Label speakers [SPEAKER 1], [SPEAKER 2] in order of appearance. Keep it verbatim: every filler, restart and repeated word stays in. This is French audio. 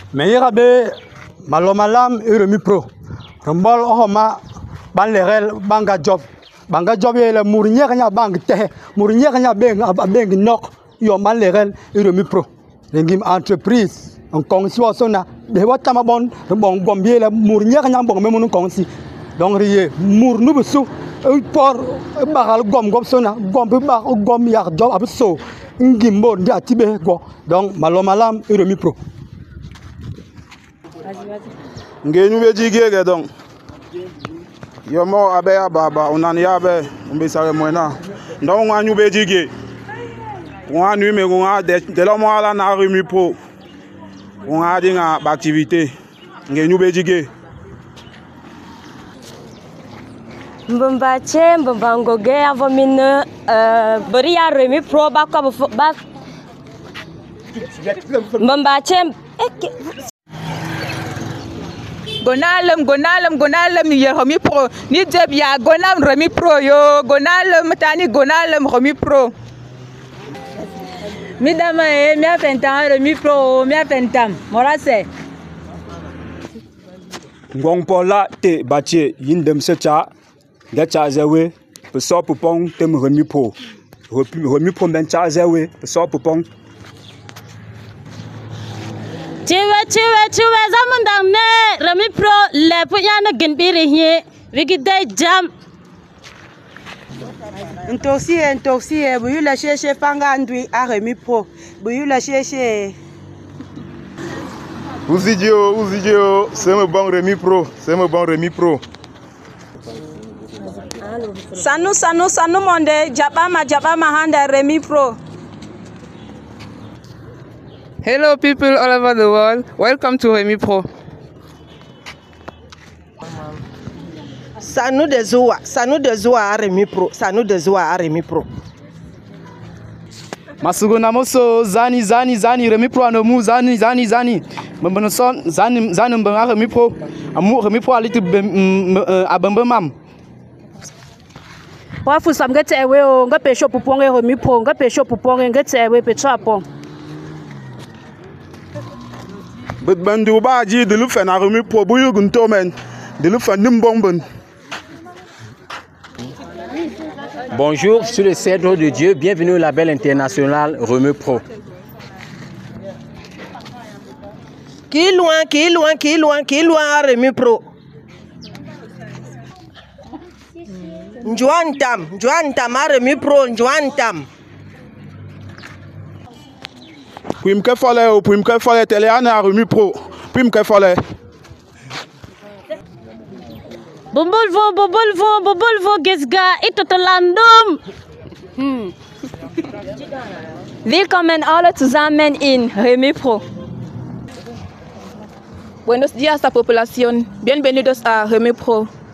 [SPEAKER 1] Mais il y a des malomalam et remi pro. Rembol ohoma ban lerel banga job. Banga job est le mournier kanya bang te. Mournier kanya beng beng nok yo ban lerel et remi pro. L'engim entreprise en conscience sona de watama bon bon gombie le mournier kanya bon même non consi. Donc rié mour nous besu por bagal gom gom sona gom ba gom yak job abso ngimbo ndia tibe go. Donc malomalam et remi pro.
[SPEAKER 2] Ngenu be jigege donc yomo abe ababa unani yabe umbe sare moena donc on anu be jige on anu me on a de lo mo ala na remi pro on a dinga activité ngenu be jige
[SPEAKER 3] mbambache mbambangoge avomine euh bria remi pro ba ko ba mbambache
[SPEAKER 4] Gonalem, gonalem, gonalem, y remi pro. Ni debia, gonam remi pro yo. Gonalem, tani gonalem remi pro.
[SPEAKER 5] Mi dama e mi afentam remi pro, mi afentam. Morase.
[SPEAKER 6] Ngong pola te bache yindem secha. Gacha zewe. Peso pupong tem remi pro. Remi pro ben cha zewe. Peso pupong.
[SPEAKER 7] Chiwe chiwe chiwe zamandang ne remi pro le puyana genbiri hie wigide jam
[SPEAKER 8] ntosi ntosi buyu la cheche fanga ndui a remi pro buyu la cheche
[SPEAKER 2] Uzidio Uzidio c'est me bon remi pro c'est me bon remi pro
[SPEAKER 8] Sanu sanu sanu monde jabama jabama handa remi pro.
[SPEAKER 4] Hello people all over the world, welcome to Remi Pro.
[SPEAKER 8] Sanu de Zoa, Sanu de Zoa Remi Pro, Sanu de Zoa Remi Pro.
[SPEAKER 9] Masuguna moso zani zani zani Remi Pro anomu zani zani zani. Mbembono son zani zani mbanga Remi Pro. Amu Remi Pro alitu abembe mam.
[SPEAKER 5] Wafu samgete ewe o ngape shop ponge Remi Pro, ngape shop ponge ngete ewe pe chapo.
[SPEAKER 2] But bandu ba ji de lu fena remi pro buyu gunto men de lu fanim bonbon.
[SPEAKER 10] Bonjour, je suis le Cèdre de Dieu, bienvenue au label international Remi Pro.
[SPEAKER 8] Qui loin, qui loin, qui loin, qui loin Remi Pro. Njuantam, Njuantam Remi Pro, Njuantam.
[SPEAKER 2] Puis me fallait ou puis me fallait télé ana Remi Pro. Puis me fallait.
[SPEAKER 7] Bumbolvo bumbolvo bumbolvo gesga itotolandum.
[SPEAKER 3] Hmm. Willkommen alle zusammen in Remi Pro.
[SPEAKER 4] Buenos días a populación, bienvenidos a Remi Pro.